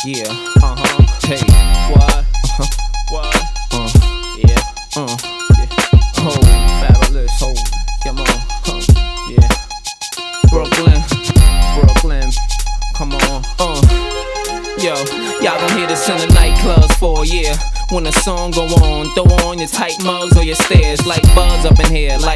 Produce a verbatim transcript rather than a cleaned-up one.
Yeah, uh-huh, hey, what, uh-huh, what, uh, yeah, uh, yeah, oh, fabulous, oh, come on, huh, yeah, Brooklyn, Brooklyn, come on, uh, yo, y'all gon' hear this in the nightclubs for a year. When the song go on, throw on your tight mugs or your stairs, like buds up in here, like